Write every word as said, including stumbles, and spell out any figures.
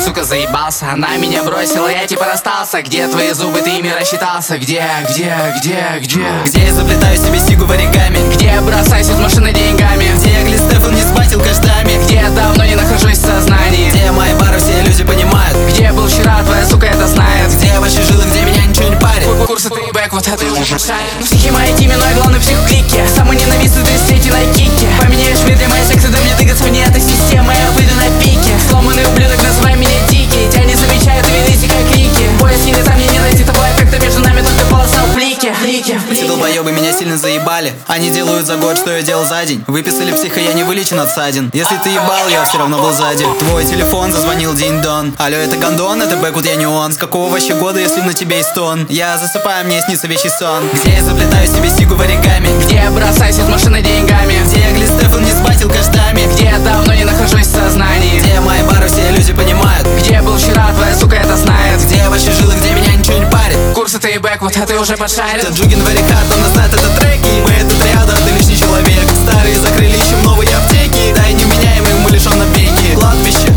сука, заебался. Она меня бросила, я типа расстался. Где твои зубы, ты ими рассчитался? Где, где, где, где? Где я заплетаю себе сигу в оригами? Где я бросаюсь из машины деньгами? Где я Гли Стефан не спатил каждами? Где я давно не нахожусь в сознании? Где мои бары, все люди понимают? Где я был вчера, твоя сука это знает? Где я вообще жил и где меня ничего не парит? Курсы пейбэк, вот это уже шарит. Ну психи мои тиме, но я главный псих в клике. Самый ненавистный ты сети на кике. Поменяешь мир для моей секса, да мне тыгаться вне этой системы. Я выйду на пике. Сломанный ублюдок, называй меня дикий. Тебя не замечают, видите как клики. Поиск не там, мне не найти того эффекта. Между нами только полоса в плике. Эти долбоебы меня сильно заебали. Они делают за год, что я делал за день. Выписали психа, я не вылечен от ссадин. Если ты ебал, я все равно был сзади. Твой телефон зазвонил день-дон. Алло, это гондон, это бэкут, я не он. С какого вообще года, если на тебе есть тон? Я засыпаю, мне снится вещий сон. Где я заплетаю себе сигу в оригами? Где я бросаюсь из машины деньгами? Где я Гли Стефан не спатил каждами? Где я давно не нахожусь в сознании? Где мои бары, все люди понимают? Где я был вчера, твоя сука это знает? Где я вообще жил и где меня ничего не парит? Курсы пейбэк, вот это уже подшарит. Джугин варикат, он знает это треки. Мы это триада, ты лишний человек. Старые закрыли, ищем новые аптеки. Да и невменяемый, мы лишён опеки. Кладбище,